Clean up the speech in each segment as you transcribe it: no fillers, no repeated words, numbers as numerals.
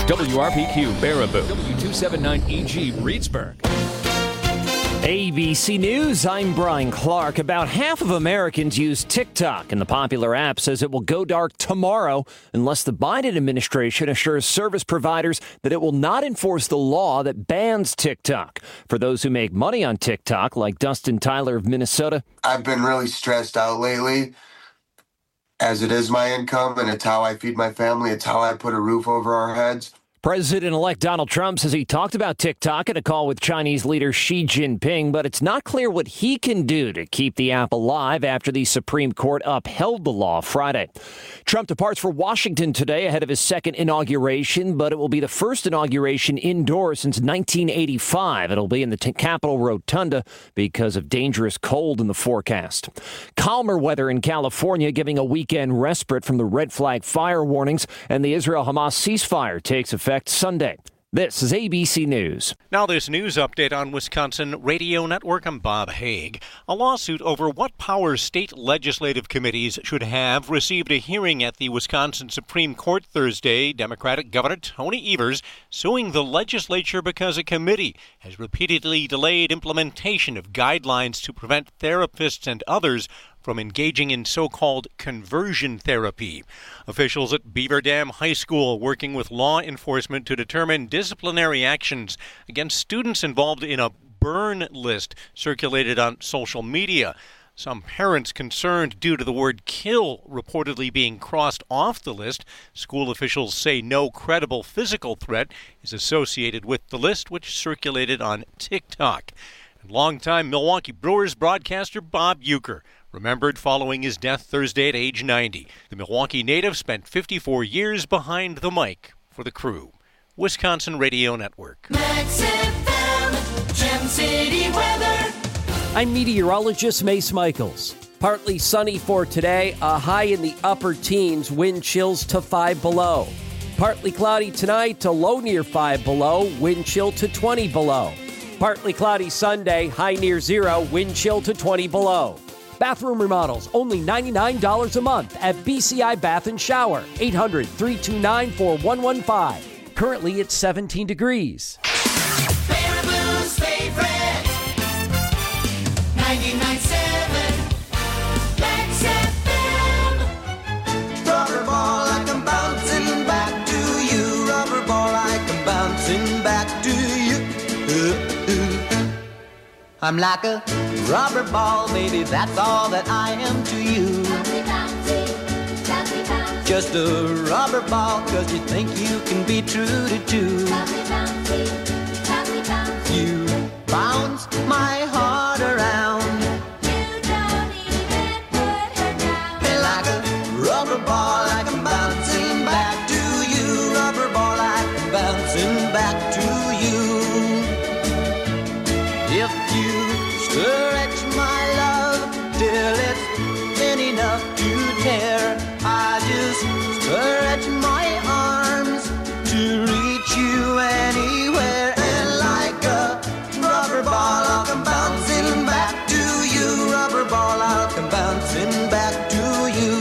WRPQ Baraboo, W279EG Reedsburg. ABC News, I'm Brian Clark. About half of Americans use TikTok, and the popular app says it will go dark tomorrow unless the Biden administration assures service providers that it will not enforce the law that bans TikTok. For those who make money on TikTok, like Dustin Tyler of Minnesota, I've been really stressed out lately, as it is my income, and it's how I feed my family. It's how I put a roof over our heads. President-elect Donald Trump says he talked about TikTok in a call with Chinese leader Xi Jinping, but it's not clear what he can do to keep the app alive after the Supreme Court upheld the law Friday. Trump departs for Washington today ahead of his second inauguration, but it will be the first inauguration indoors since 1985. It'll be in the Capitol Rotunda because of dangerous cold in the forecast. Calmer weather in California, giving a weekend respite from the red flag fire warnings, and the Israel-Hamas ceasefire takes effect Sunday. This is ABC News. Now this news update on Wisconsin Radio Network. I'm Bob Haig. A lawsuit over what powers state legislative committees should have received a hearing at the Wisconsin Supreme Court Thursday. Democratic Governor Tony Evers suing the legislature because a committee has repeatedly delayed implementation of guidelines to prevent therapists and others from engaging in so-called conversion therapy. Officials at Beaver Dam High School working with law enforcement to determine disciplinary actions against students involved in a burn list circulated on social media. Some parents concerned due to the word kill reportedly being crossed off the list. School officials say no credible physical threat is associated with the list, which circulated on TikTok. And longtime Milwaukee Brewers broadcaster Bob Uecker remembered following his death Thursday at age 90. The Milwaukee native spent 54 years behind the mic for the Crew. Wisconsin Radio Network. Max FM, Gem City weather. I'm meteorologist Mace Michaels. Partly sunny for today, a high in the upper teens, wind chills to 5 below. Partly cloudy tonight, a low near 5 below, wind chill to 20 below. Partly cloudy Sunday, high near 0, wind chill to 20 below. Bathroom remodels, only $99 a month at BCI Bath and Shower, 800-329-4115. Currently, it's 17 degrees. Baraboo's favorite, 99.7 Max FM. Rubber ball like I'm bouncing back to you. Rubber ball like I'm bouncing back to you. I'm like a rubber ball, baby, that's all that I am to you. Just a rubber ball, 'cause you think you can be true to two. You bounce my heart around. You don't even put her down. Hey, like a rubber ball, like I'm bouncing back to you. Rubber ball, like I'm bouncing back to you. If you stretch my love till it's thin enough to tear, I just stretch my arms to reach you anywhere. And like a rubber ball, I'll come bouncing back to you. Rubber ball, I'll come bouncing back to you.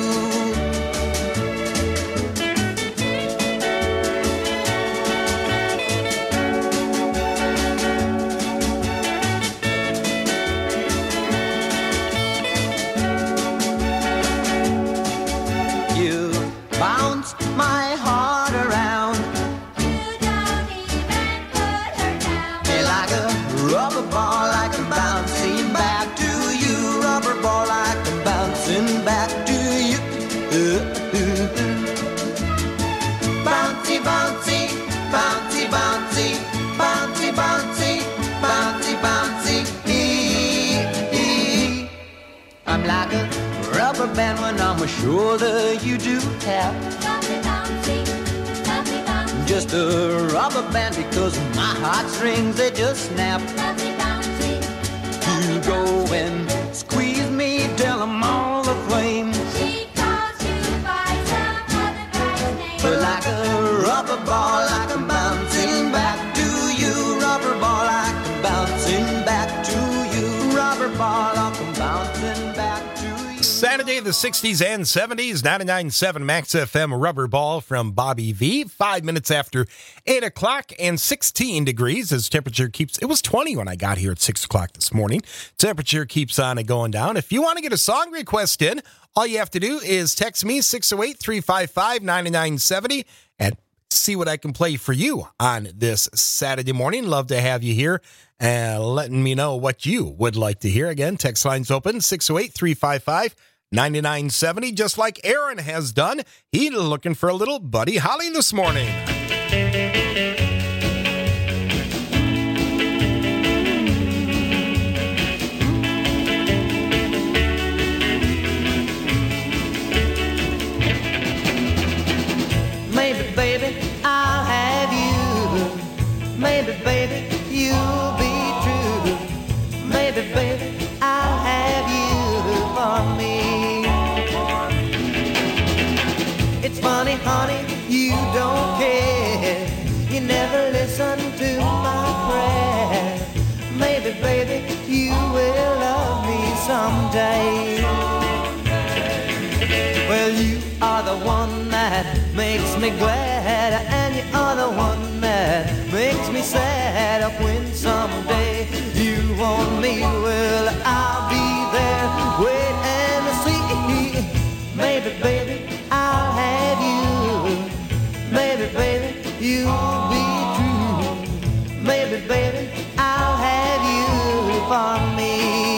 Bounce my heart around. You don't even put her down. Hey, like a rubber ball, like I'm bouncing back to you. Rubber ball, like I'm bouncing back to you. Bouncy, bouncy, bouncy, bouncy, bouncy, bouncy, bouncy, bouncy. I'm like a rubber band when on my shoulder, you do tap. Bouncy, bouncy, bouncy, bouncy. Just a rubber band because my heartstrings, they just snap. Bouncy, bouncy, You go and squeeze me till I'm all aflame. she calls you by some other guy's name. But like a rubber ball, like I'm bouncing back to you. Rubber ball, like I'm bouncing back to you. Rubber ball, like I'm bouncing back to you. Saturday, the 60s and 70s. 99.7 Max FM Rubber Ball from Bobby V. 5 minutes after 8 o'clock and 16 degrees as temperature keeps... It was 20 when I got here at 6 o'clock this morning. Temperature keeps on going down. If you want to get a song request in, all you have to do is text me 608-355-9970 and see what I can play for you on this Saturday morning. Love to have you here and letting me know what you would like to hear. Again, text lines open 608-355-9970, just like Aaron has done. He's looking for a little Buddy Holly this morning. Maybe, baby, I'll have you. Maybe, baby, you'll be true. Maybe, baby, I'll have you for me. It's funny, honey, you don't care. You never listen to my prayer. Maybe, baby, you will love me someday. Well, you are the one that makes me glad, and you are the one that makes me sad. When someday you want me, well, I'll be there, wait and see. Maybe, baby, I'll have you. Maybe, baby, you'll be true. Maybe, baby, I'll have you for me.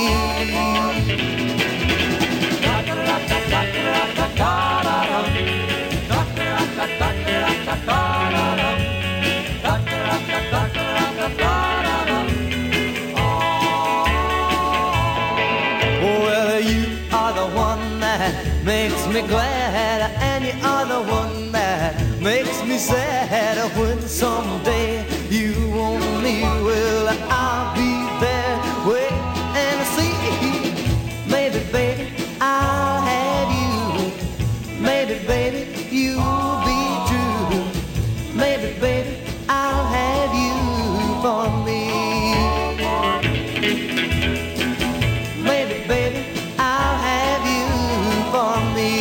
Well, you are the one that makes me glad, and you are the one that makes me sad. When someday you want me, well, I'll be there, wait and see. Maybe, baby, I'll have you. Maybe, baby, you'll be true. Maybe, baby, I'll have you for me. Maybe, baby, I'll have you for me.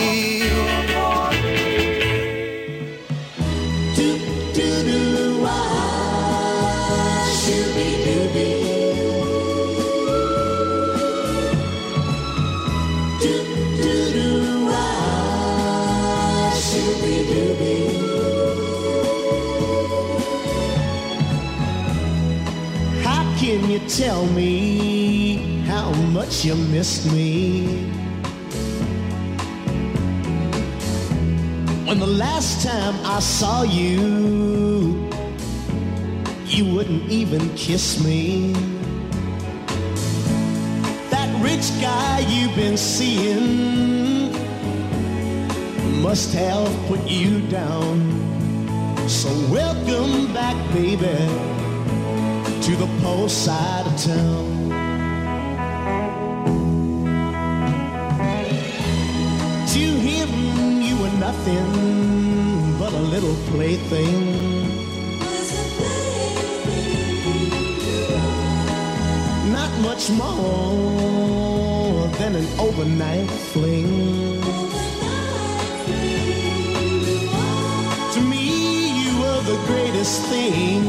How can you tell me how much you missed me? When the last time I saw you, you wouldn't even kiss me. That rich guy you've been seeing must have put you down. So welcome back, baby, to the poor side of town. To him you were nothing but a little plaything. Not much more than an overnight fling. To me you were the greatest thing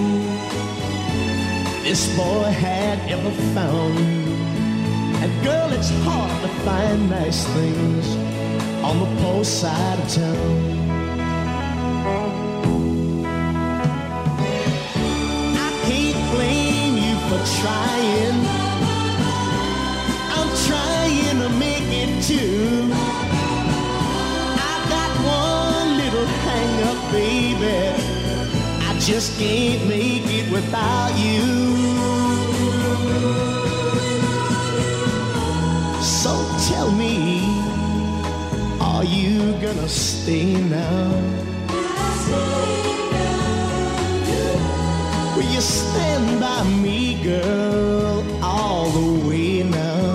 this boy had ever found. And girl, it's hard to find nice things on the poor side of town. I can't blame you for trying. I'm trying to make it too. I got one little hang up, baby. I just can't make it without you. So tell me, are you gonna stay now? Will you stand by me, girl, all the way now?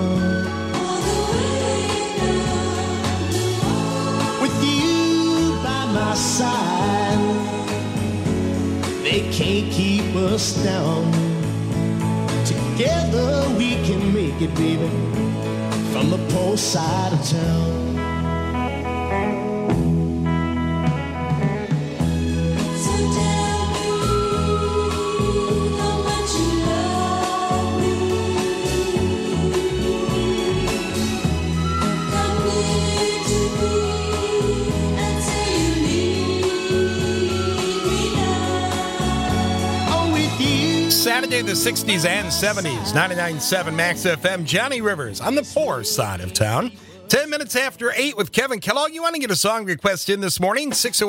With you by my side, they can't keep us down. Together we can make it, baby, from the poor side of town. Saturday, the 60s and 70s. 99.7 Max FM. Johnny Rivers on the poor side of town. 10 minutes after 8 with Kevin Kellogg. You want to get a song request in this morning?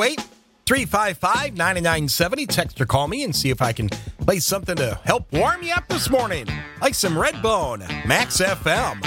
608-355-9970. Text or call me and see if I can play something to help warm you up this morning. Like some Redbone. Max FM.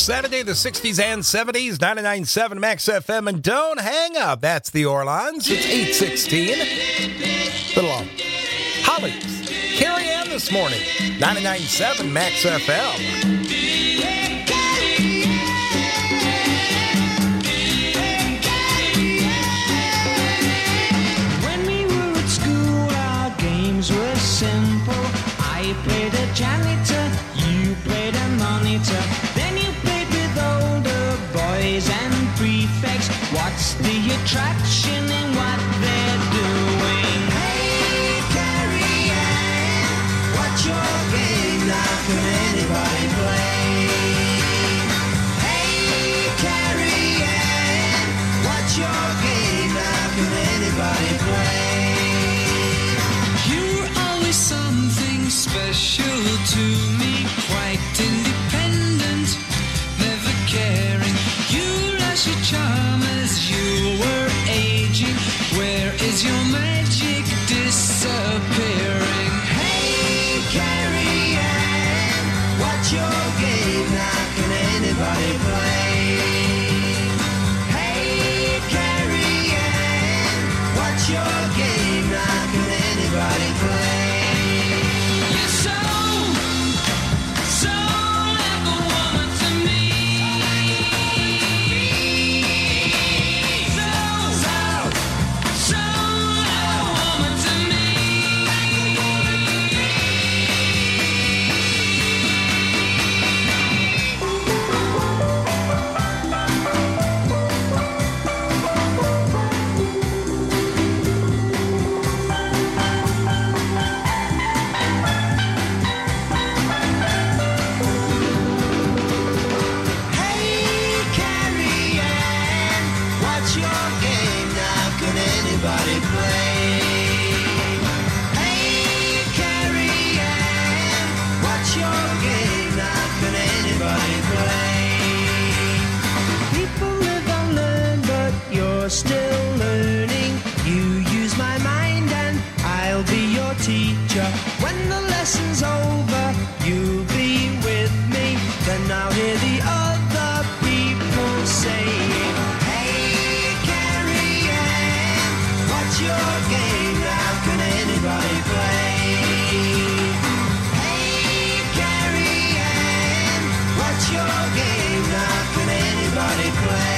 Saturday, the 60s and 70s, 99.7 Max FM. And don't hang up. That's the Orleans. It's 8:16. Little Hollies. Carrie Ann this morning. 99.7 Max FM. Were simple. I played a janitor, you played a monitor. Then you played with older boys and prefects. What's the attraction in what they're doing? Hey, Carrie Ann, what's your game? Now can anybody play? Hey, Carrie Ann, what's your game? Now can anybody play? Something special to me, quite independent, never caring. You lost your charm as you were aging. Where is your magic disappearing? Hey, Carrie Ann, what's your game? Now can anybody play? Hey, Carrie Ann, what's your game? Now can anybody play? Still learning, you use my mind and I'll be your teacher. When the lesson's over, you'll be with me. Then I'll hear the other people saying, hey, Carrie Ann, what's your game? Now can anybody play? Hey, Carrie Ann, what's your game? Now can anybody play?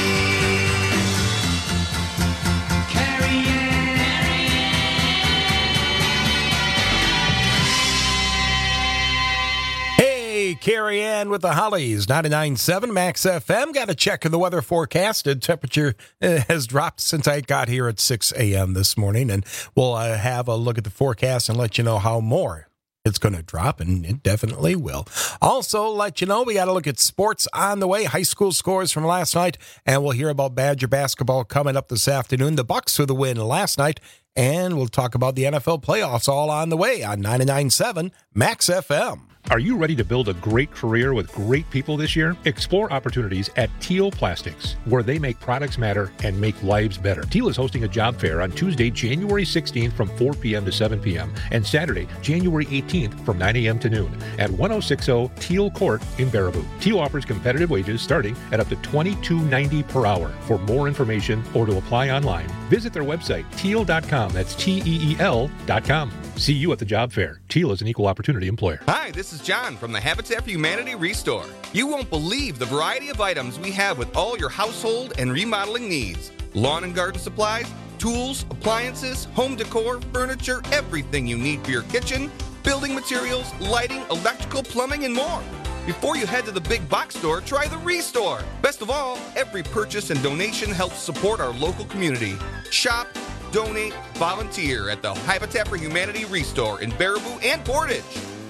Carrie Ann with the Hollies, 99.7 Max FM. Got a check of the weather forecast. The temperature has dropped since I got here at 6 a.m. this morning, and we'll have a look at the forecast and let you know how more it's going to drop, and it definitely will. Also, let you know we got to look at sports on the way, high school scores from last night, and we'll hear about Badger basketball coming up this afternoon. The Bucks with the win last night, and we'll talk about the NFL playoffs all on the way on 99.7 Max FM. Are you ready to build a great career with great people this year? Explore opportunities at Teal Plastics, where they make products matter and make lives better. Teal is hosting a job fair on Tuesday, January 16th from 4 p.m. to 7 p.m. and Saturday, January 18th from 9 a.m. to noon at 1060 Teal Court in Baraboo. Teal offers competitive wages starting at up to $22.90 per hour. For more information or to apply online, visit their website, teal.com. That's TEEL.com. See you at the job fair. Teal is an equal opportunity employer. Hi, this is John from the Habitat for Humanity Restore. You won't believe the variety of items we have with all your household and remodeling needs. Lawn and garden supplies, tools, appliances, home decor, furniture, everything you need for your kitchen, building materials, lighting, electrical, plumbing, and more. Before you head to the big box store, try the Restore. Best of all, every purchase and donation helps support our local community. Shop, donate, volunteer at the Habitat for Humanity Restore in Baraboo and Portage.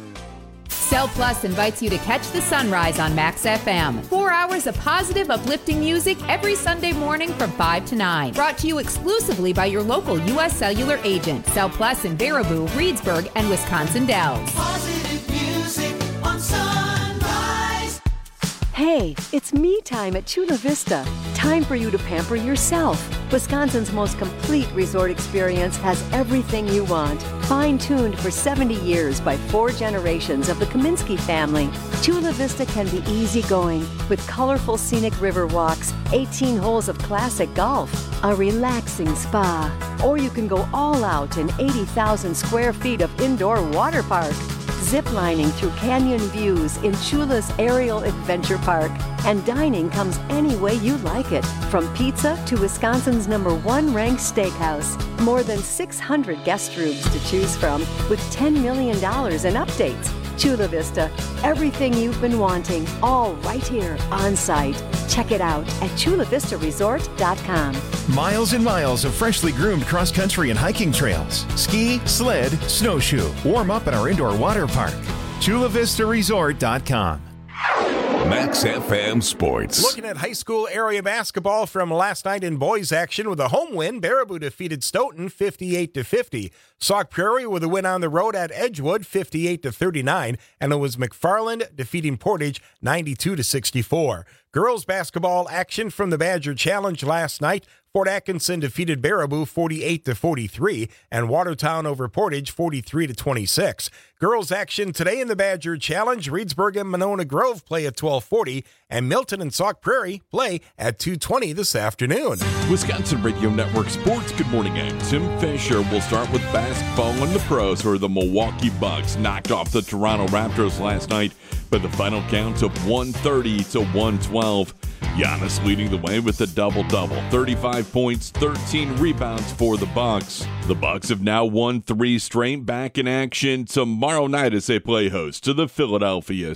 Cell Plus invites you to catch the sunrise on Max FM. 4 hours of positive, uplifting music every Sunday morning from 5 to 9. Brought to you exclusively by your local U.S. Cellular agent. Cell Plus in Baraboo, Reedsburg, and Wisconsin Dells. Positive music on Sunrise. Hey, it's me time at Chula Vista. Time time for you to pamper yourself. Wisconsin's most complete resort experience has everything you want. Fine-tuned for 70 years by 4 generations of the Kaminsky family, Chula Vista can be easygoing with colorful scenic river walks, 18 holes of classic golf, a relaxing spa, or you can go all out in 80,000 square feet of indoor water park. Ziplining through canyon views in Chula's Aerial Adventure Park. And dining comes any way you like it, from pizza to Wisconsin's #1 ranked steakhouse. More than 600 guest rooms to choose from, with $10 million in updates. Chula Vista, everything you've been wanting, all right here on site. Check it out at chulavistaresort.com. Miles and miles of freshly groomed cross-country and hiking trails. Ski, sled, snowshoe. Warm up at our indoor water park. chulavistaresort.com. Max FM Sports. Looking at high school area basketball from last night in boys action with a home win. Baraboo defeated Stoughton 58-50. Sauk Prairie with a win on the road at Edgewood 58-39. And it was McFarland defeating Portage 92-64. Girls basketball action from the Badger Challenge last night. Fort Atkinson defeated Baraboo 48-43 and Watertown over Portage 43-26. Girls action today in the Badger Challenge. Reedsburg and Monona Grove play at 12:40 and Milton and Sauk Prairie play at 2:20 this afternoon. Wisconsin Radio Network Sports. Good morning, I'm Tim Fisher. We'll start with basketball in the pros, where the Milwaukee Bucks knocked off the Toronto Raptors last night by the final count of 130-112. Giannis leading the way with a double-double, 35 points, 13 rebounds for the Bucks. The Bucks have now won 3 straight, back in action tomorrow night as they play host to the Philadelphia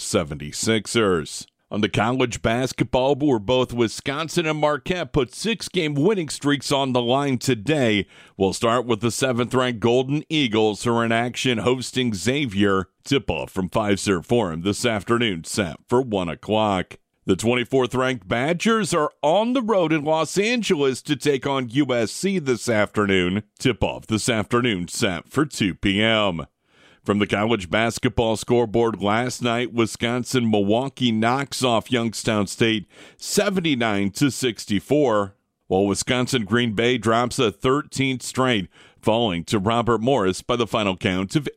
76ers. On the college basketball board, both Wisconsin and Marquette put 6-game winning streaks on the line today. We'll start with the 7th-ranked Golden Eagles, who are in action hosting Xavier. Tip-off from Fiserv Forum this afternoon, set for 1 o'clock. The 24th-ranked Badgers are on the road in Los Angeles to take on USC this afternoon. Tip-off this afternoon, set for 2 p.m. From the college basketball scoreboard last night, Wisconsin-Milwaukee knocks off Youngstown State 79-64, while Wisconsin-Green Bay drops a 13th straight, falling to Robert Morris by the final count of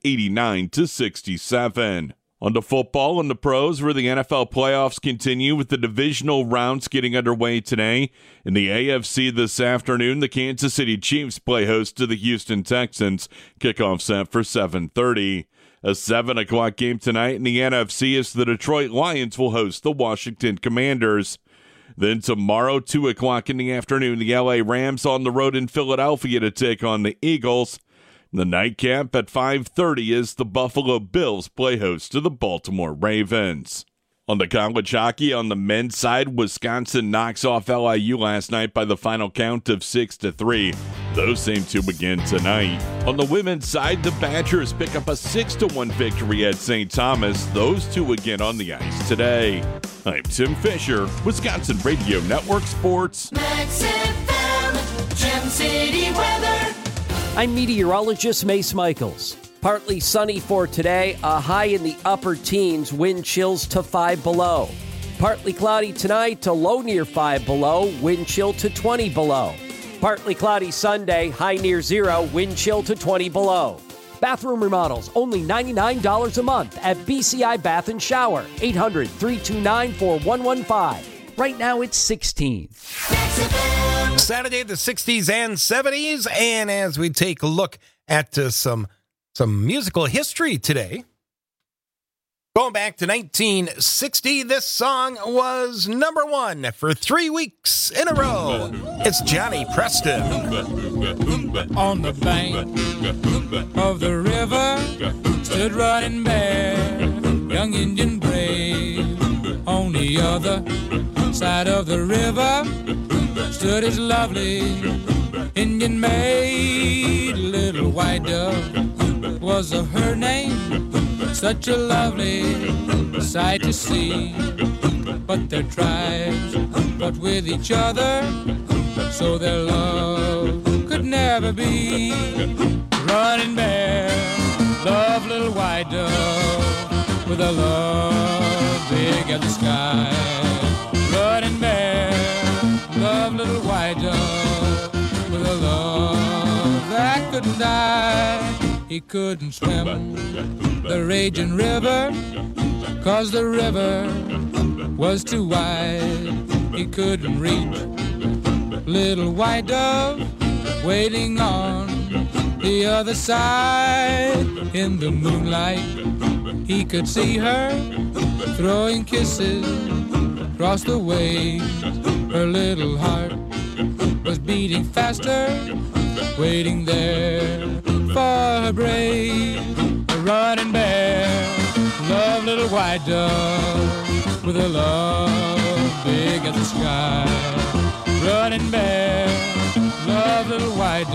89-67. On to football and the pros, where the NFL playoffs continue with the divisional rounds getting underway today. In the AFC this afternoon, the Kansas City Chiefs play host to the Houston Texans. Kickoff set for 7:30. A 7 o'clock game tonight in the NFC is the Detroit Lions will host the Washington Commanders. Then tomorrow, 2 o'clock in the afternoon, the LA Rams on the road in Philadelphia to take on the Eagles. The nightcap at 5:30 is the Buffalo Bills play host to the Baltimore Ravens. On the college hockey, on the men's side, Wisconsin knocks off LIU last night by the final count of 6-3. Those same two begin tonight. On the women's side, the Badgers pick up a 6-1 victory at St. Thomas. Those two again on the ice today. I'm Tim Fisher, Wisconsin Radio Network Sports. Max FM, Gem City weather. I'm meteorologist Mace Michaels. Partly sunny for today, a high in the upper teens, wind chills to 5 below. Partly cloudy tonight, a low near 5 below, wind chill to 20 below. Partly cloudy Sunday, high near 0, wind chill to 20 below. Bathroom remodels, only $99 a month at BCI Bath and Shower, 800-329-4115. Right now it's 16. Saturday, the 60s and 70s. And as we take a look at some musical history today, going back to 1960, this song was #1 for 3 weeks in a row. It's Johnny Preston. On the bank of the river stood Running Bear, young Indian brave. On the other side of the river stood his lovely Indian maid. Little white dove was her name, such a lovely sight to see. But their tribes fought with each other, so their love could never be. Running Bear, love little white dove, with a love big as the sky. Running Bear, love he couldn't swim the raging river, 'cause the river was too wide. He couldn't reach little white dove waiting on the other side. In the moonlight, he could see her throwing kisses across the waves. Her little heart was beating faster, waiting there for her brave. A running bear, love little white dove with a love big as the sky. Running bear, love little white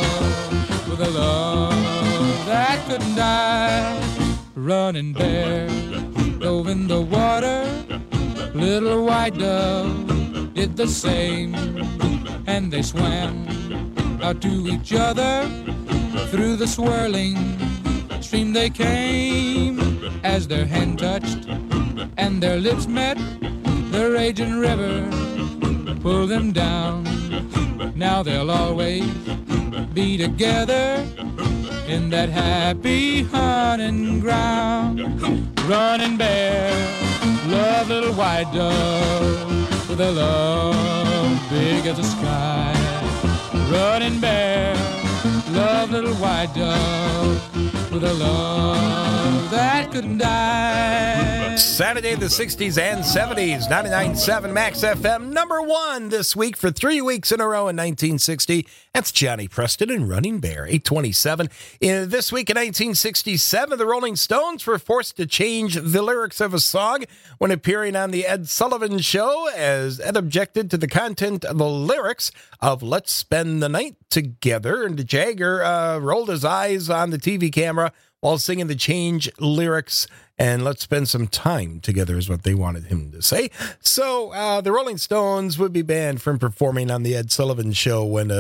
dove with a love that couldn't die. Running bear dove in the water, little white dove did the same, and they swam out to each other. Through the swirling stream they came. As their hand touched and their lips met, the raging river pulled them down. Now they'll always be together in that happy hunting ground. Running bear, love little white dove with a love big as the sky. Running bear, love little white dove with a love that couldn't die. Saturday, the 60s and 70s, 99.7 Max FM, number one this week for 3 weeks in a row in 1960. That's Johnny Preston and Running Bear, 827. This week in 1967, the Rolling Stones were forced to change the lyrics of a song when appearing on the Ed Sullivan Show, as Ed objected to the content of the lyrics of Let's Spend the Night Together. And Jagger rolled his eyes on the TV camera while singing the change lyrics, and let's spend some time together is what they wanted him to say. So the Rolling Stones would be banned from performing on the Ed Sullivan Show when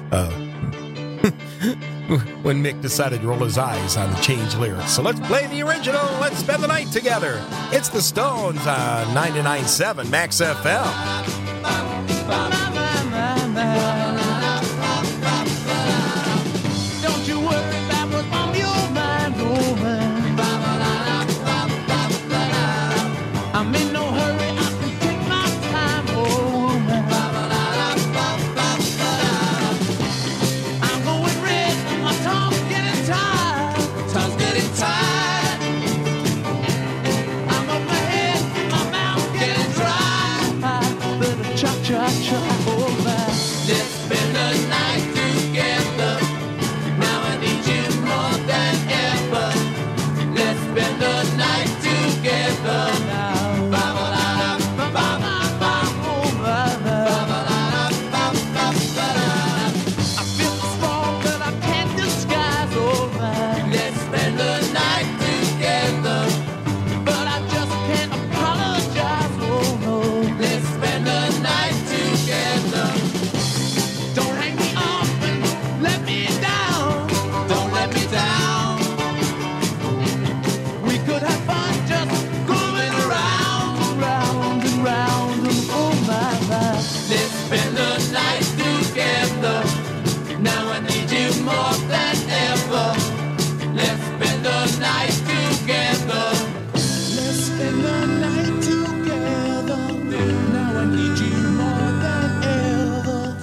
when Mick decided to roll his eyes on the change lyrics. So let's play the original, Let's Spend the Night Together. It's the Stones on 99.7 Max FM. Don't you worry about what's on your mind, oh man. I'm in no hurry, I can take my time, oh man. I'm going red, my tongue's getting tired. Tongue's getting tired. I'm up my head, my mouth getting dry. Better cha-cha-cha, oh man. Let's spend the night together. Now I need you more than ever. Let's spend the night together now. I feel small, but I can't disguise, oh man. Let's spend the night together, but I just can't apologize, oh no. Let's spend the night together. Don't hang me up and let me down. Don't let me down. We could have fun just going around, round and round, and oh my, my. Let's spend the night together. Now I need you more than ever. Let's spend the night together. Let's spend the night together. Now I need you more than ever.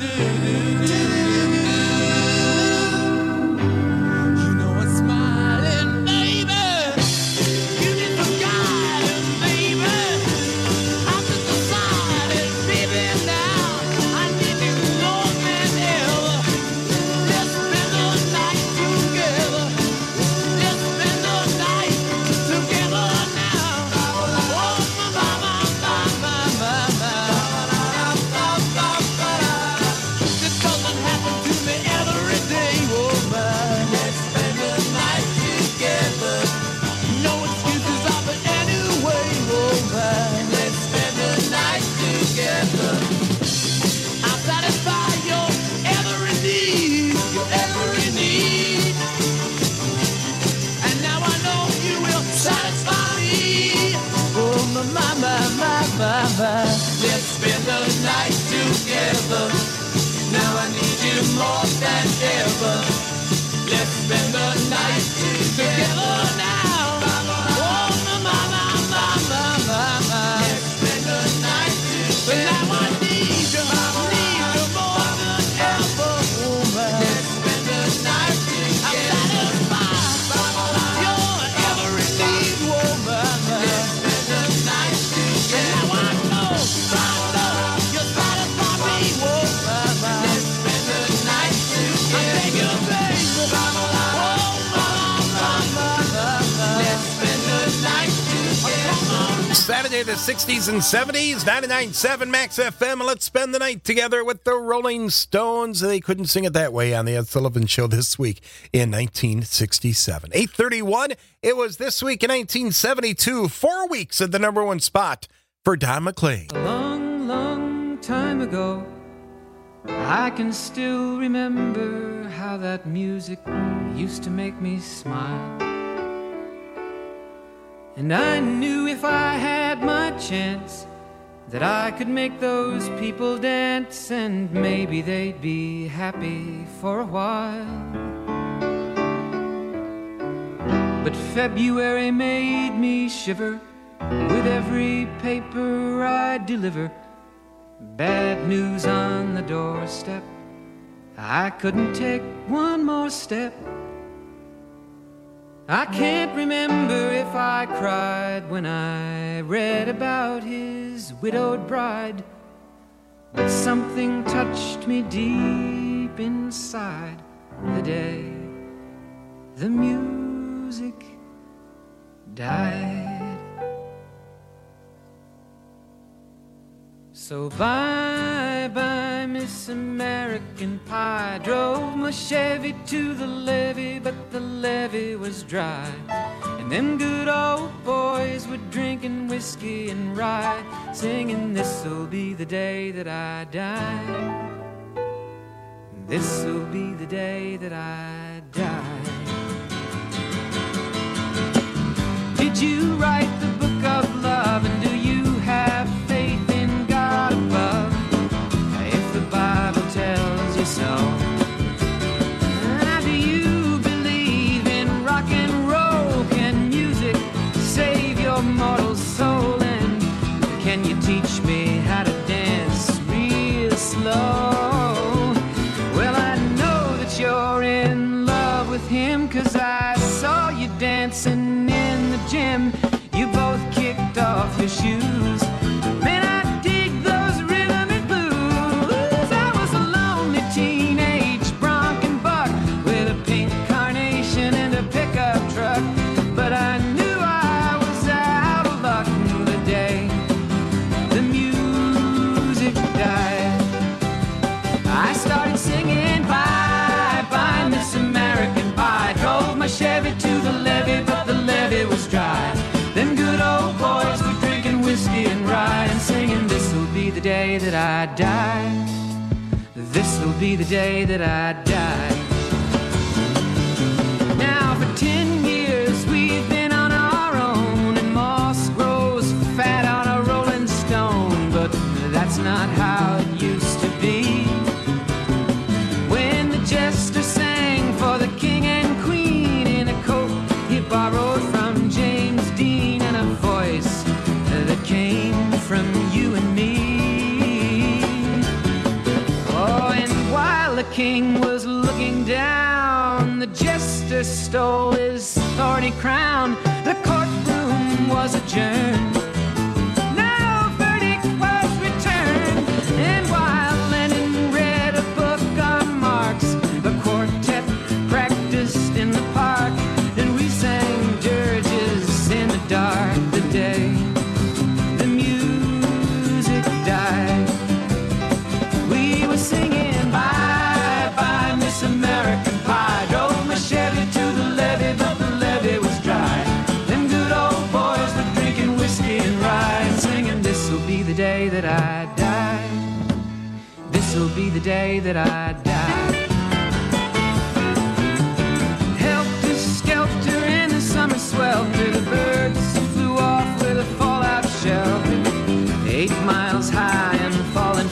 You know I'm smiling, baby. You need some guidance, baby. I'm just decided, baby, now I need you more than ever. Let's spend the night together. Let's spend the night together now. Oh, this doesn't happen to me every day, oh man. Let's spend the night together. No excuses of it anyway, oh man. Let's spend the night together. I'll satisfy your every need, your every need. And now I know you will satisfy me. Oh my, my, my, my, my. Let's spend the night together. Now I need you more than ever. Let's spend the night into the 60s and 70s, 99.7 Max FM. Let's spend the night together with the Rolling Stones. They couldn't sing it that way on the Ed Sullivan Show this week in 1967. 8:31, it was this week in 1972. 4 weeks at the number one spot for Don McLean. A long, long time ago, I can still remember how that music used to make me smile. And I knew if I had my chance that I could make those people dance, and maybe they'd be happy for a while. But February made me shiver with every paper I deliver. Bad news on the doorstep, I couldn't take one more step. I can't remember if I cried when I read about his widowed bride, but something touched me deep inside the day the music died. So bye-bye, Miss American Pie. Drove my Chevy to the levee, but the levee was dry. And them good old boys were drinking whiskey and rye, singing, this'll be the day that I die. This'll be the day that I die. Did you write the book of love, and do you have faith in God above? If the Bible tells you so. Do you believe in rock and roll? Can music save your mortal soul? And can you teach me how to dance real slow? Well, I know that you're in love with him, 'cause I saw you dancing in the gym. You both kicked off your shoes. Man, I dig those rhythm and blues. I was a lonely teenage bronc and buck with a pink carnation and a pickup truck, but I knew I was out of luck the day the music died. I started singing bye-bye, Miss American Pie. Drove my Chevy to the levee, but the levee was dry. Them good old boys were drinking whiskey and rye and singing, this'll be the day that I die. This'll be the day that I die. Now for 10 years we've been on our own, and moss grows fat on a rolling stone, but that's not how it used to be. When the jester sang for the king and queen in a coat he borrowed from James Dean, and a voice that came from you and me. Oh, and while the king was looking down, the jester stole his thorny crown. The courtroom was adjourned. No verdict was returned. And while Lenin read a book on Marx, the quartet practiced in the park, and we sang dirges in the dark the day the music died. We were singing bye-bye, Miss American Pie. Drove my Chevy to the levee, but the levee was dry. Them good old boys were drinking whiskey and rye and singing, this'll be the day that I die. This'll be the day that I die. Helter skelter in the summer swelter, the birds flew off with a fallout shelter. 8 miles high and falling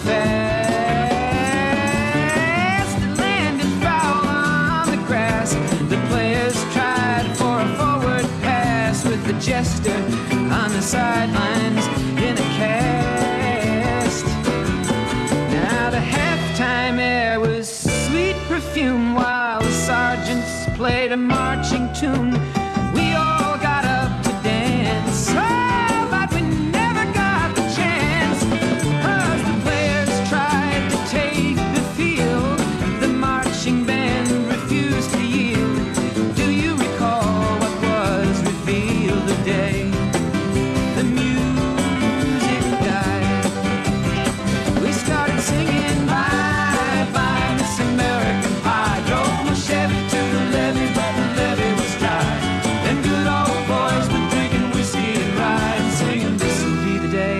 fast. It landed foul on the grass. The players tried for a forward pass, with the jester on the sidelines in a cast. Now the halftime air was sweet perfume while the sergeants played a marching tune. We all got up to dance, oh, but we never got the chance, 'cause the players tried to take the field. The marching band refused to yield. Do you recall what was revealed the day the music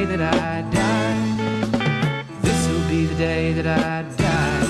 that I die. This'll be the day that I die.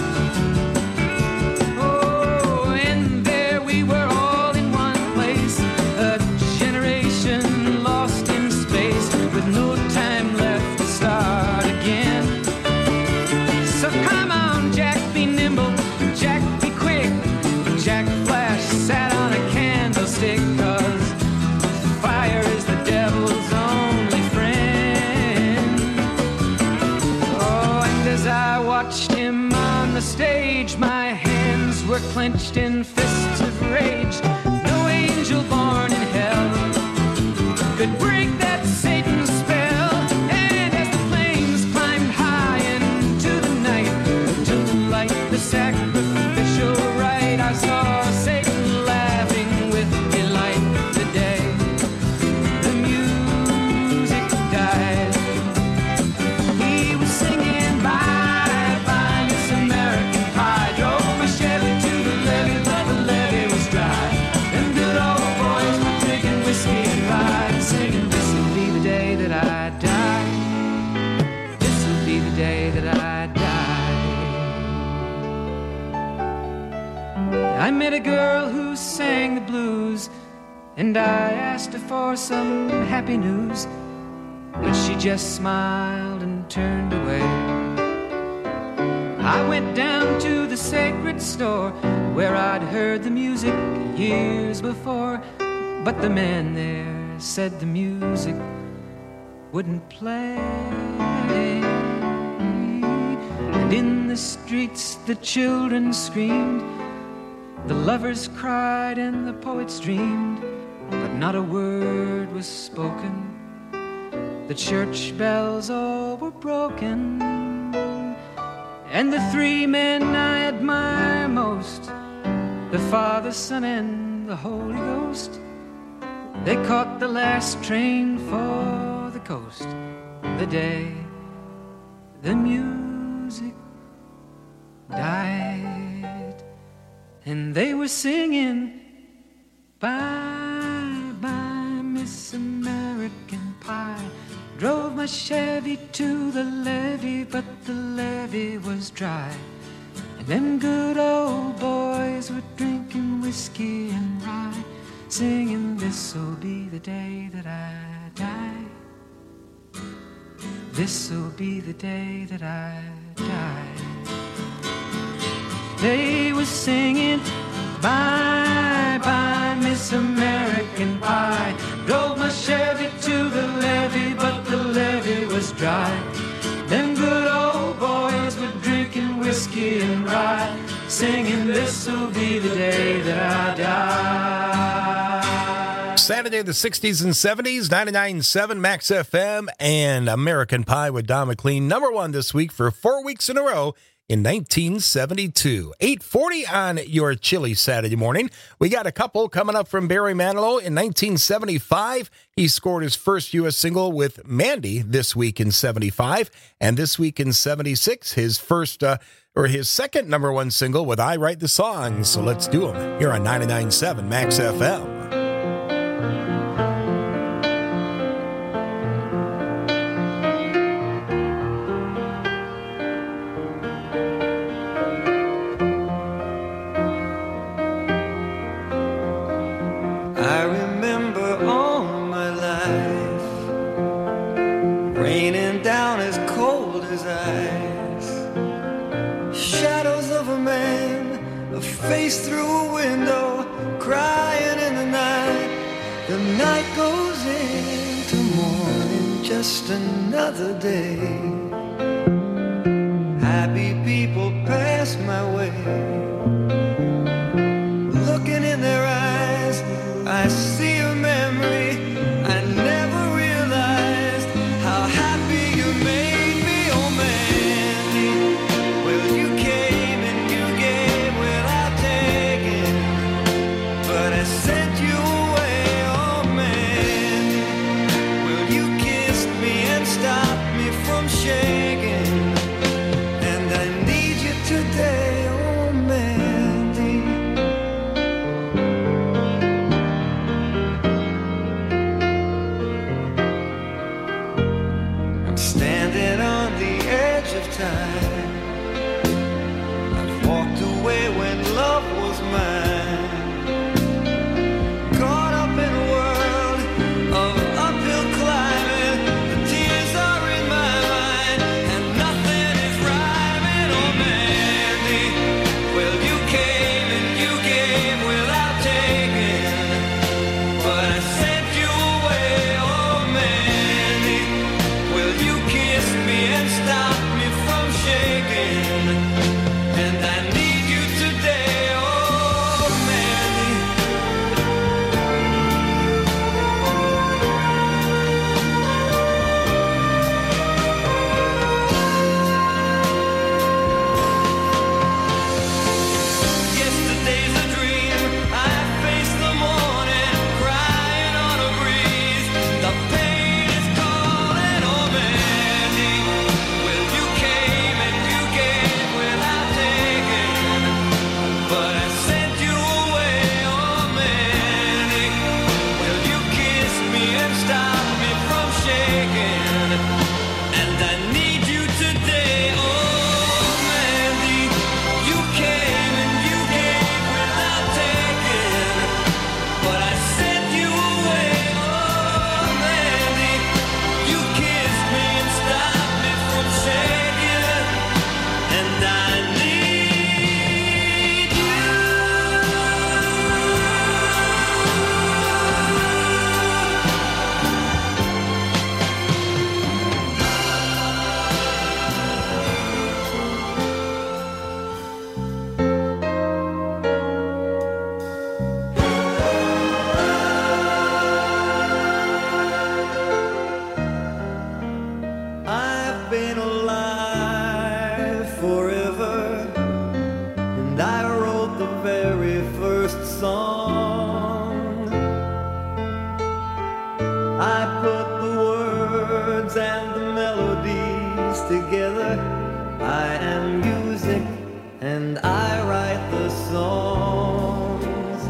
Oh, and there we were all in one place, a generation lost in space with no time left to start again. So come on, Jack, be nimble, Jack, be quick. Jack Flash sat on a candlestick, 'cause fire is the devil's only friend. Oh, and as I watched him on the stage, my hands were clenched in fists of rage. No angel born in hell could break that Satan's spell. And as the flames climbed high into the night to light the sacrificial rite, I saw Satan laughing with delight the day the music died. He was singing bye bye Miss American Pie, drove my Chevy to the levee, but the levee was dry. Them good old boys were drinking whiskey and rye, singing this'll be the day that I die. This'll be the day that I die. I met a girl who sang the blues, and I asked her for some happy news, but she just smiled and turned away. I went down to the sacred store where I'd heard the music years before, but the man there said the music wouldn't play. And in the streets the children screamed, the lovers cried and the poets dreamed, but not a word was spoken. The church bells all were broken. And the three men I admire most, the Father, Son, and the Holy Ghost, they caught the last train for the coast the day the music died. And they were singing bye bye Miss American Pie, drove my Chevy to the levee, but the levee was dry. And them good old boys were drinking whiskey and rye, singing this'll be the day that I die. This'll be the day that I die. They were singing bye bye Miss American Pie, drove my Chevy to the levee, but the levee was dry. Them good old boys were drinking whiskey and rye, singing this'll be the day that I die. Saturday, the 60s and 70s, 99.7 Max FM and American Pie with Don McLean. Number one this week for 4 weeks in a row in 1972. 8:40 on your chilly Saturday morning. We got a couple coming up from Barry Manilow. In 1975, he scored his first U.S. single with Mandy this week in 75. And this week in 76, his second number one single with I Write the Songs. So let's do them here on 99.7 Max FM. I remember all my life raining down as cold as ice, shadows of a man, a face through a window, crying in the night. The night goes into morning, just another day. Happy people pass my way, looking in their eyes, I see a memory. I never realized how happy you made me, oh Mandy. Well, you came and you gave without taking, but I sent you away, oh Mandy. Well, you kissed me and stopped me from shaking, and I need you today, oh Mandy. standing on the edge of time. I've walked away when love was mine, caught up in a world of uphill climbing. The tears are in my mind and nothing is rhyming. Oh Mandy, well you came and you gave without taking, but I sent you away. Oh Mandy, will you kiss me and stop me from shaking? And I need you today. Oh Mandy, yesterday's a dream. I face the morning, crying on a breeze. The pain is calling. Oh Mandy, well you came and you gave without taking, but I sent you away. Oh Mandy, will you kiss me and stop me from shaking? And I need you today. Oh Mandy, you came and you gave without taking, but I sent you away. Oh Mandy, you kissed me and stopped me from shaking, and I need you. I've been alive forever, and I wrote the very first song. I put the words and the melodies together. I am music, and I write the songs.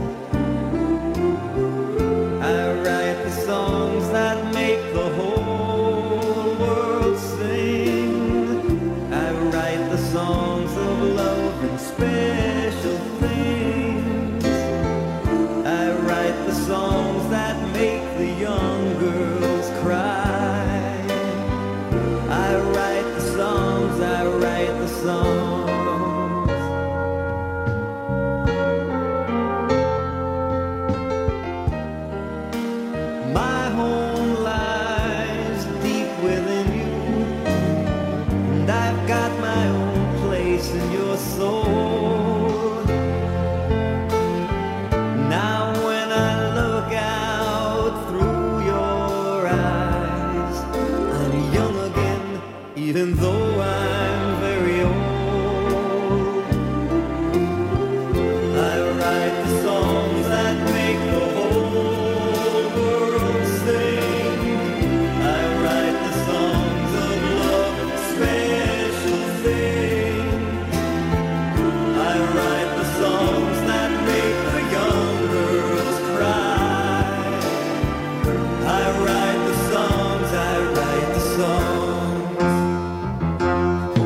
I write the songs that make the whole world sing. I write the songs of love and special things. I write the songs that make the young girls cry. I write the songs, I write the songs. My home lies deep within you, and I've got my own place in your soul. Now when I look out through your eyes, I'm young again, even though I'm very old. I write the songs that make the whole world sing. I write the songs of love and special things. I write the songs that make the young girls cry. I write the songs, I write the songs.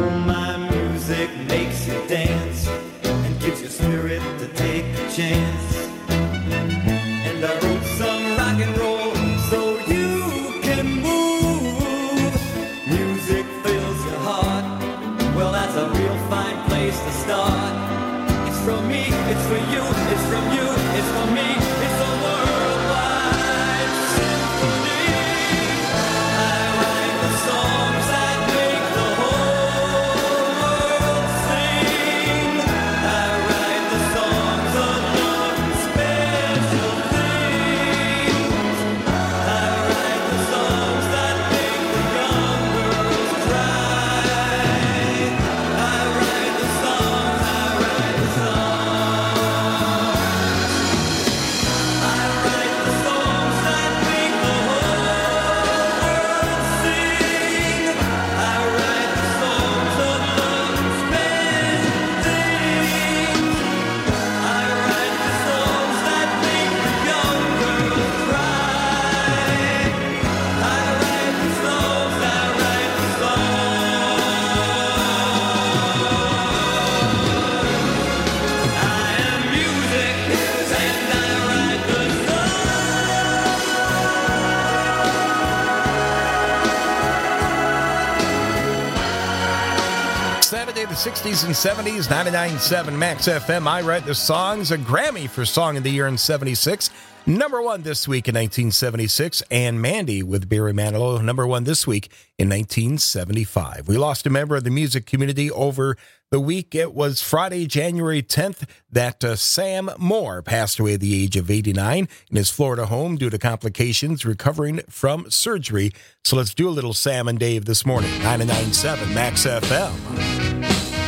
Saturday, the 60s and 70s, 99.7 Max FM. I Write the Songs, a Grammy for Song of the Year in 76. Number one this week in 1976. And Mandy with Barry Manilow, number one this week in 1975. We lost a member of the music community over the week. It was Friday, January 10th, that Sam Moore passed away at the age of 89 in his Florida home due to complications recovering from surgery. So let's do a little Sam and Dave this morning. 99.7 Max FM.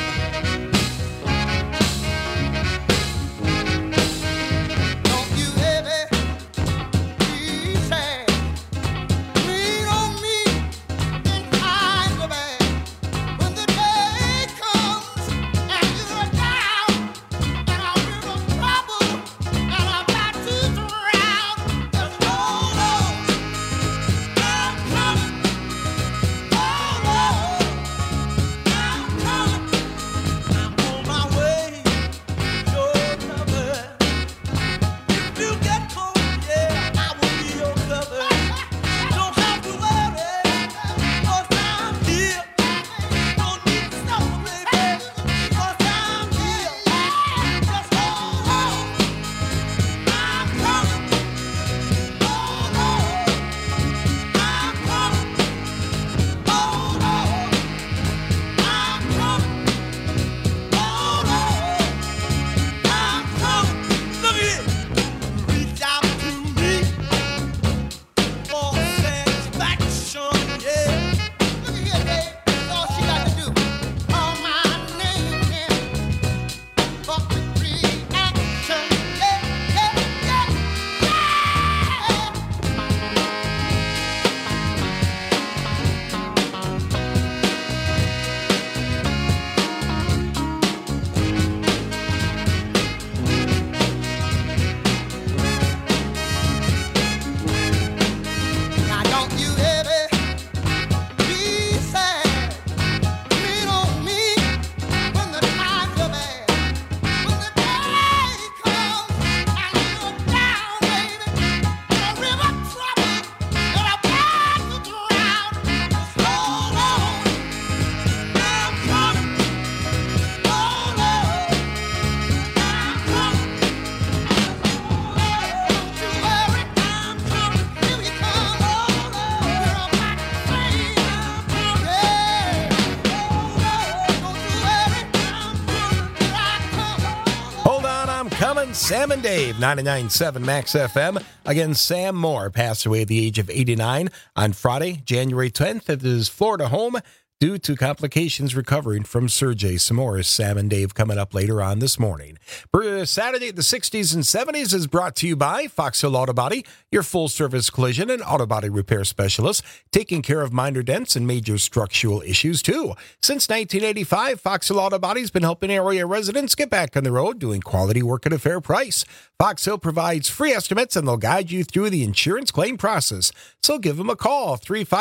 Sam and Dave, 99.7 Max FM. Again, Sam Moore passed away at the age of 89 on Friday, January 10th at his Florida home due to complications recovering from surgery. Some more Sam and Dave coming up later on this morning. For Saturday, the 60s and 70s is brought to you by Fox Hill Auto Body, your full-service collision and auto body repair specialist, taking care of minor dents and major structural issues, too. Since 1985, Fox Hill Auto Body's been helping area residents get back on the road, doing quality work at a fair price. Fox Hill provides free estimates, and they'll guide you through the insurance claim process. So give them a call,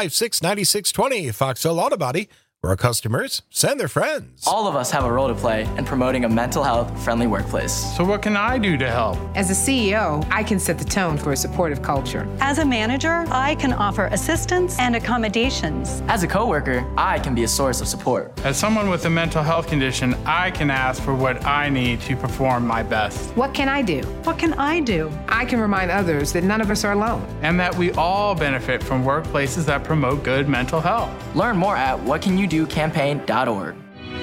356-9620, Fox Hill Auto Body, where our customers send their friends. All of us have a role to play in promoting a mental health-friendly workplace. So what can I do to help? As a CEO, I can set the tone for a supportive culture. As a manager, I can offer assistance and accommodations. As a coworker, I can be a source of support. As someone with a mental health condition, I can ask for what I need to perform my best. What can I do? What can I do? I can remind others that none of us are alone. And that we all benefit from workplaces that promote good mental health. Learn more at whatcanyoudocampaign.org.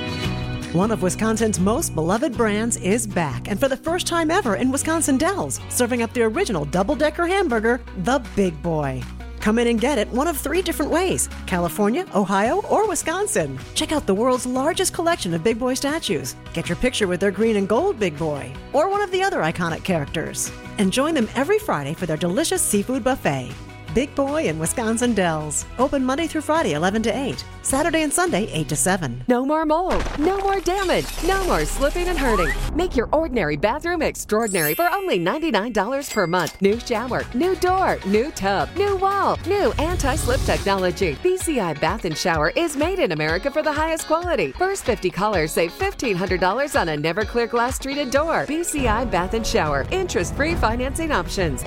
One of Wisconsin's most beloved brands is back, and for the first time ever in Wisconsin Dells, serving up the original double-decker hamburger, the Big Boy. Come in and get it one of 3 different ways: California, Ohio, or Wisconsin. Check out the world's largest collection of Big Boy statues. Get your picture with their green and gold Big Boy, or one of the other iconic characters. And join them every Friday for their delicious seafood buffet. Big Boy in Wisconsin Dells. Open Monday through Friday, 11 to 8. Saturday and Sunday, 8 to 7. No more mold. No more damage. No more slipping and hurting. Make your ordinary bathroom extraordinary for only $99 per month. New shower, new door, new tub, new wall, new anti-slip technology. BCI Bath and Shower is made in America for the highest quality. First 50 callers save $1,500 on a never clear glass treated door. BCI Bath and Shower. Interest-free financing options.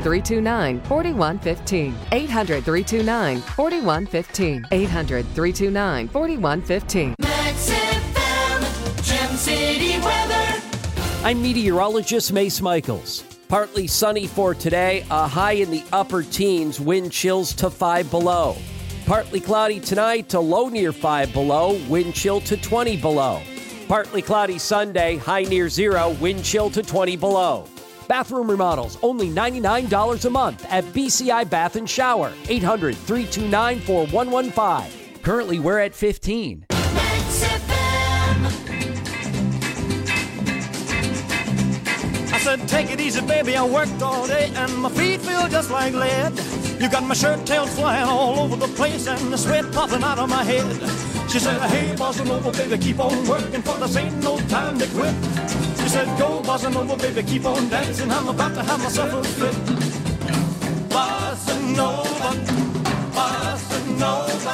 800-329-4115. 800-329-4115. 800-329-4115. Max FM. I'm meteorologist Mace Michaels. Partly sunny for today, a high in the upper teens, wind chills to 5 below. Partly cloudy tonight, a low near 5 below, wind chill to 20 below. Partly cloudy Sunday, high near 0, wind chill to 20 below. Bathroom remodels, only $99 a month at BCI Bath & Shower, 800-329-4115. Currently, we're at 15. I said, take it easy, baby, I worked all day and my feet feel just like lead. You got my shirt tails flying all over the place and the sweat popping out of my head. She said, hey, bossa nova, baby, keep on working, for this ain't no time to quit. She said, go, bossa nova, baby, keep on dancing, I'm about to have myself a fit. Bossa nova, bossa nova.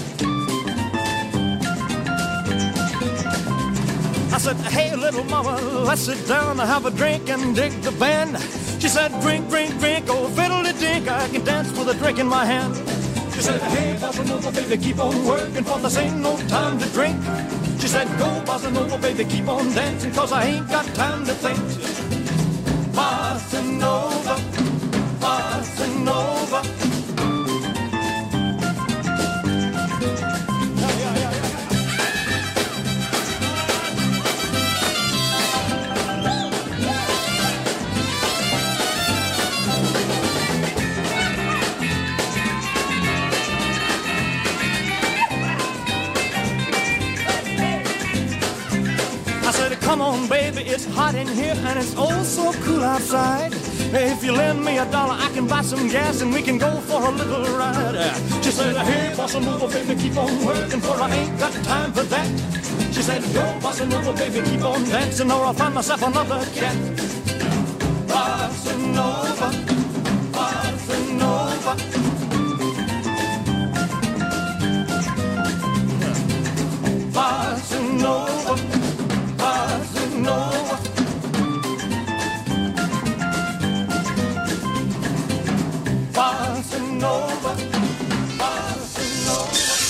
I said, hey, little mama, let's sit down and have a drink and dig the band. She said, drink, drink, drink, oh, fiddle-de-dink, I can dance with a drink in my hand. She said, hey, bossa nova, baby, keep on working, for this ain't no time to drink. She said, go, bossa nova, baby, keep on dancing, cause I ain't got time to think. Bossa nova, bossa nova. Come on, baby, it's hot in here and it's oh so cool outside. If you lend me $1, I can buy some gas and we can go for a little ride. She said, hey, bossa nova, baby, keep on working, for I ain't got time for that. She said, go, bossa nova, baby, keep on dancing, or I'll find myself another cat. Bossa nova, bossa nova. Bossa nova. Bossa nova. Bossa nova. Bossa nova.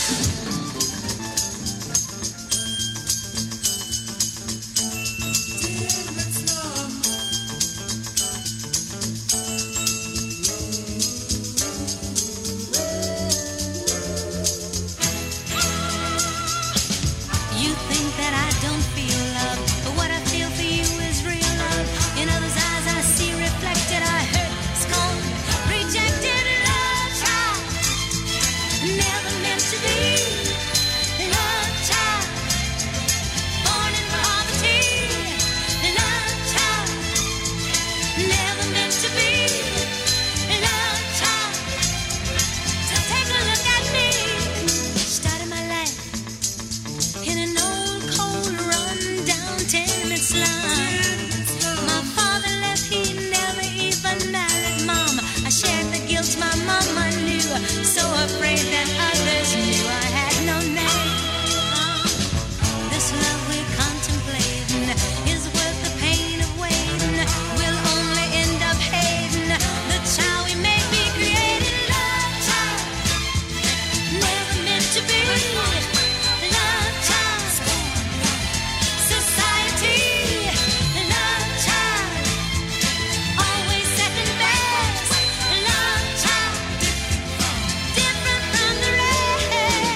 You think that I don't feel love, but what I feel for you is real love. In others' eyes I see reflected, I hurt, scorned, rejected, love child. Never meant to be, love child. Born in poverty, love child. Never meant to be, love child. So take a look at me, started my life in an old, cold, run-down tenement slum. My father left, he never even married Mom. I shared the guilt my mama knew, so afraid that others knew I had no name. This love we're contemplating is worth the pain of waiting. We'll only end up hating the child we may be creating. Love child, never meant to be. Love child, society. Love child, always second best. Love child, different from the rest.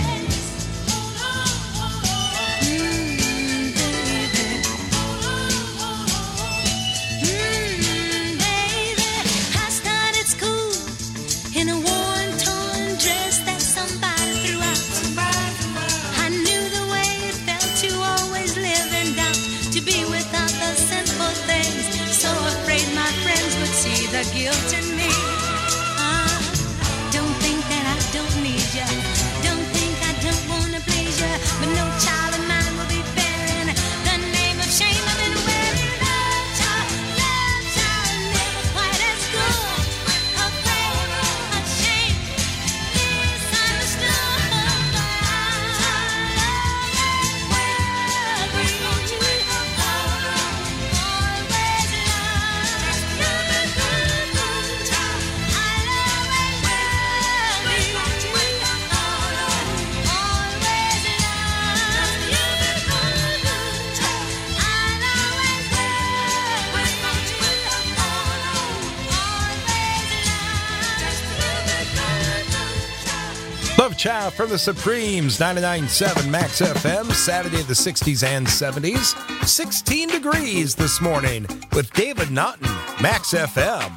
Baby, I started school in a worn, torn dress that somebody threw out. I knew the way it felt to always live in doubt, to be without the simple things, so afraid my friends would see the guilt in me. Don't think that I don't need ya, don't think I don't wanna please ya, but no child of mine will be bearing the name of shame I've been wearing. Love child, never quite as good, afraid, ashamed, misunderstood. Always love. Cha from the Supremes, 99.7 Max FM, Saturday the 60s and 70s. 16 degrees this morning with David Naughton, Max FM.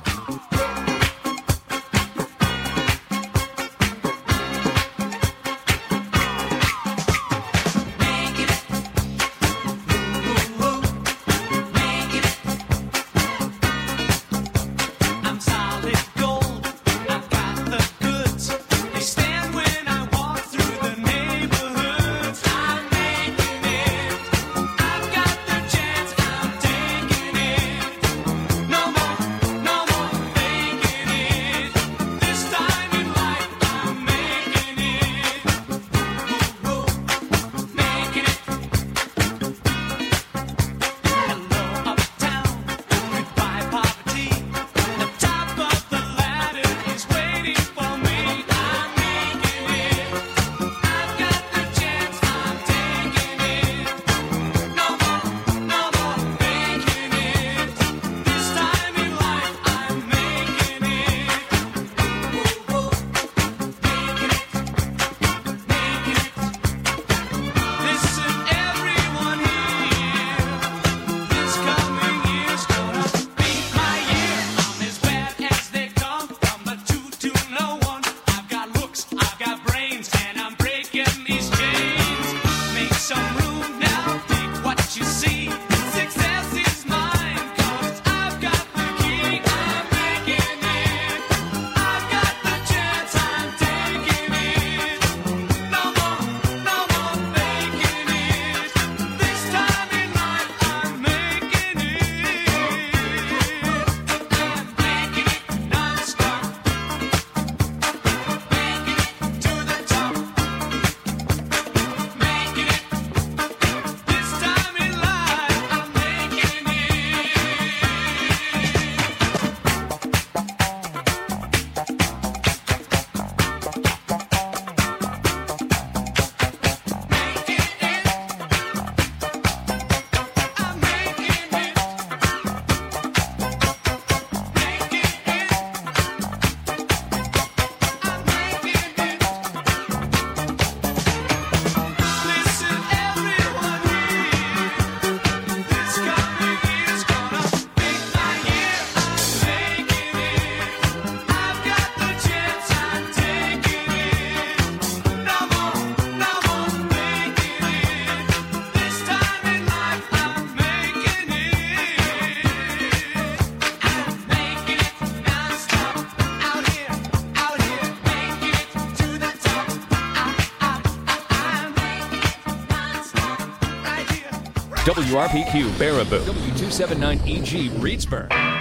WRPQ Baraboo. W279EG Reedsburg.